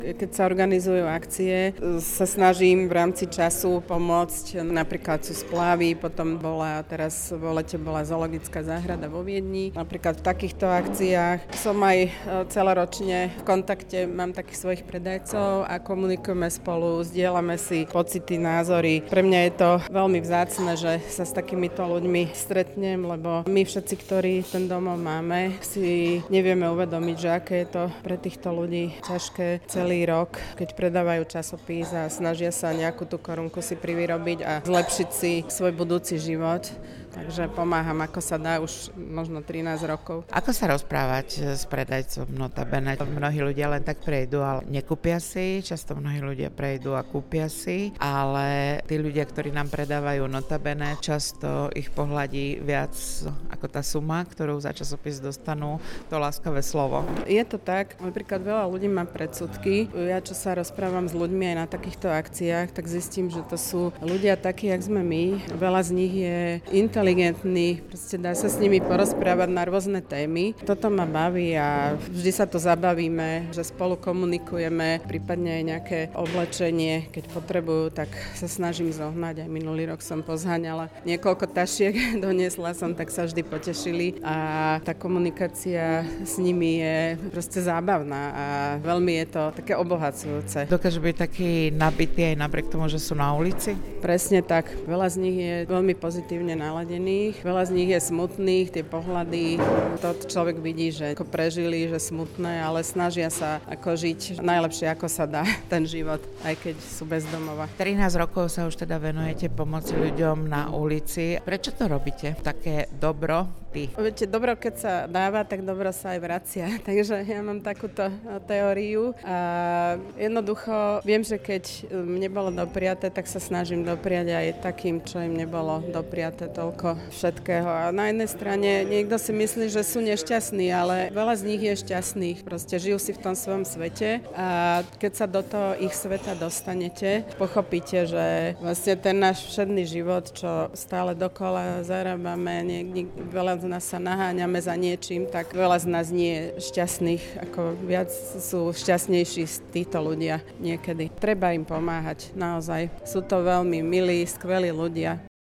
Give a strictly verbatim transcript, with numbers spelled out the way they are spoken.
Keď sa organizujú akcie, sa snažím v rámci času pomôcť. Napríklad sú splávy, potom bola, teraz vo lete bola zoologická záhrada vo Viedni. Napríklad v takýchto akciách som aj celoročne v kontakte, mám takých svojich predajcov a komunikujeme spolu, zdieľame si pocity, názory. Pre mňa je to veľmi vzácne, že sa s takýmito ľuďmi stretnem, lebo my všetci, ktorí ten domov máme, si nevieme uvedomiť, že aké je to pre týchto ľudí ťažké celý rok, keď predávajú časopis a snažia sa nejakú tú korunku si privyrobiť a zlepšiť si svoj budúci život. Takže pomáham, ako sa dá, už možno trinásť rokov. Ako sa rozprávať s predajcom? Notabene mnohí ľudia len tak prejdú, ale nekúpia si, často mnohí ľudia prejdú a kúpia si, ale tí ľudia, ktorí nám predávajú notabene, často ich pohľadí viac ako tá suma, ktorú za časopis dostanú, to láskavé slovo. Je to tak, napríklad veľa ľudí má predsudky. Ja, čo sa rozprávam s ľuďmi aj na takýchto akciách, tak zistím, že to sú ľudia takí, jak sme my. Veľa z nich je inteligentný, proste dá sa s nimi porozprávať na rôzne témy. Toto ma baví a vždy sa to zabavíme, že spolu komunikujeme, prípadne aj nejaké oblečenie, keď potrebujú, tak sa snažím zohnať. Aj minulý rok som pozháňala niekoľko tašiek, doniesla som, tak sa vždy potešili a tá komunikácia s nimi je proste zábavná a veľmi je to také obohacujúce. Dokáže byť taký nabitý aj napriek tomu, že sú na ulici? Presne tak. Veľa z nich je veľmi pozitívne naladených, veľa z nich je smutných, tie pohľady, to človek vidí, že ako prežili, že smutné, ale snažia sa ako žiť najlepšie, ako sa dá ten život, aj keď sú bez domova. trinásť rokov sa už teda venujete pomoci ľuďom na ulici. Prečo to robíte? Také dobro? Ty. Viete, dobro, keď sa dáva, tak dobro sa aj vracia. Takže ja mám takúto teóriu a jednoducho viem, že keď mne bolo dopriaté, tak sa snažím dopriať aj takým, čo im nebolo dopriaté toľko všetkého. A na jednej strane niekto si myslí, že sú nešťastní, ale veľa z nich je šťastných. Proste žijú si v tom svojom svete a keď sa do toho ich sveta dostanete, pochopíte, že vlastne ten náš všedný život, čo stále dokola zarábame, niek- veľa z nás sa naháňame za niečím, tak veľa z nás nie je šťastných, ako viac sú šťastnejší títo ľudia niekedy. Treba im pomáhať, naozaj. Sú to veľmi milí, skvelí ľudia.